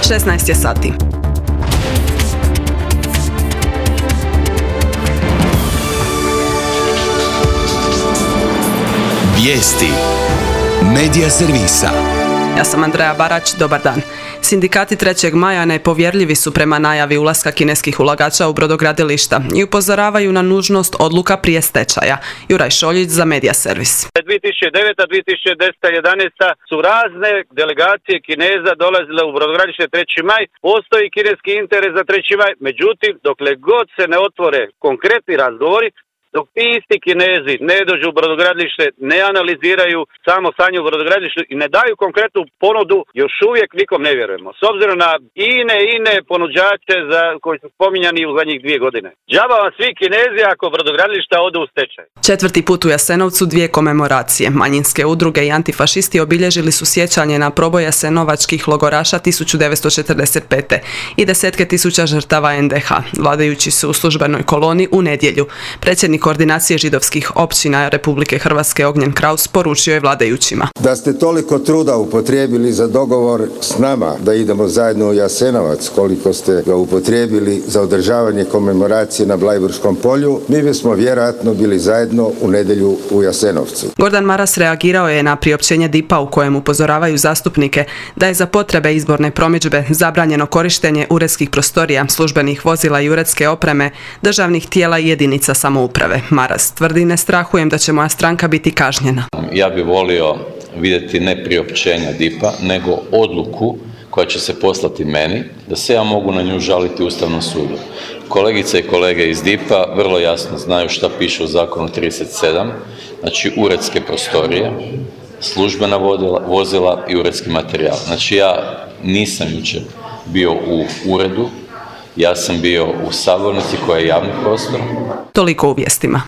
16 je sati. Vijesti Medija servisa. Ja sam Andreja Barać, dobar dan. Sindikati 3. maja nepovjerljivi su prema najavi ulaska kineskih ulagača u brodogradilišta i upozoravaju na nužnost odluka prije stečaja. Juraj Šoljić za Medija servis. 2009. 2010. 11. su razne delegacije Kineza dolazile u brodogradilište 3. maj. Postoji kineski interes za 3. maj, međutim, dokle god se ne otvore konkretni razgovori, dok ti isti Kinezi ne dođu u brodogradilište, ne analiziraju samo stanje u brodogradilištu i ne daju konkretnu ponudu, još uvijek nikom ne vjerujemo. S obzirom na ine ponuđače koji su spominjani u zadnjih 2 godine. Džaba vam svi Kinezi ako brodogradilišta odu u stečaj. 4. put u Jasenovcu 2 komemoracije. Manjinske udruge i antifašisti obilježili su sjećanje na proboj jasenovačkih logoraša 1945. i desetke tisuća žrtava NDH. Vladajući su u službenoj koloni u nedjelju. Predsjednik Koordinacije židovskih općina Republike Hrvatske Ognjen Kraus poručio je vladajućima: da ste toliko truda upotrijebili za dogovor s nama da idemo zajedno u Jasenovac, koliko ste ga upotrijebili za održavanje komemoracije na Blajburškom polju, mi bismo vjerojatno bili zajedno u nedjelju u Jasenovcu. Gordan Maras reagirao je na priopćenje DIP-a u kojem upozoravaju zastupnike da je za potrebe izborne promidžbe zabranjeno korištenje uredskih prostorija, službenih vozila i uredske opreme, državnih tijela i jedinica samouprave. Maras tvrdi: ne strahujem da će moja stranka biti kažnjena. Ja bih volio vidjeti ne priopćenja DIP-a, nego odluku koja će se poslati meni, da se ja mogu na nju žaliti Ustavnom sudu. Kolegice i kolege iz DIP-a vrlo jasno znaju šta piše u zakonu 37, znači uredske prostorije, službena vozila i uredski materijal. Znači ja nisam jučer bio u uredu, ja sam bio u sabornici koja je javni prostor. Toliko u vijestima.